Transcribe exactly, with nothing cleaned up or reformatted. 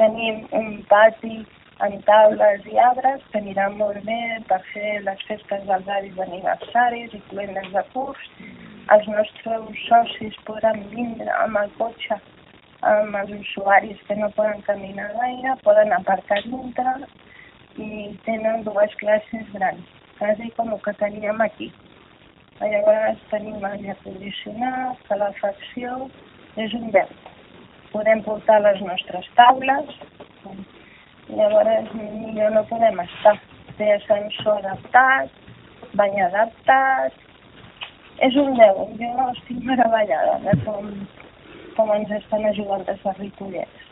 tenim un pati amb taules i arbres que anirà molt bé per fer les festes dels avis d'aniversaris i cluendes de curs. Els nostres socis podran vindre amb el cotxe, amb els usuaris que no poden caminar gaire, poden aparcar dintre i tenen dues classes grans, quasi com el que teníem aquí. Llavors tenim aire condicionat, calefacció, és un deu. Podem portar les nostres taules, llavors millor no podem estar. Té ascensor adaptat, bany adaptat, és un deu. Jo estic meravellada de com, com ens estan ajudant els Ripollès.